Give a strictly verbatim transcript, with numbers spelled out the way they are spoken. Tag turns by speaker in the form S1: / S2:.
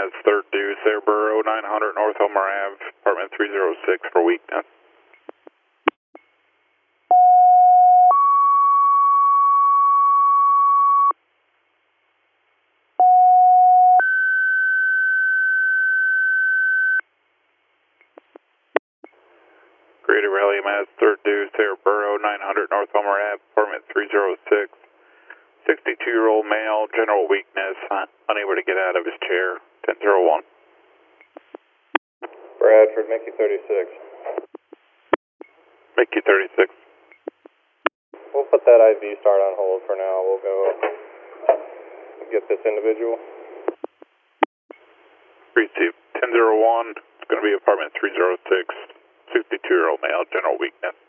S1: Maz, third deuce, Airborough, nine hundred North Elmer Ave, apartment three oh six for weakness. Greater Rally Maz, third deuce, Airborough, nine hundred North Elmer Ave, apartment three oh six. sixty-two-year-old male, general weakness, unable to get out of his chair, ten oh one.
S2: Bradford, Mickey thirty-six.
S1: Mickey thirty-six.
S2: We'll put that I V start on hold for now. We'll go get this individual.
S1: Receive ten oh one. It's going to be apartment three oh six. sixty-two-year-old male, general weakness.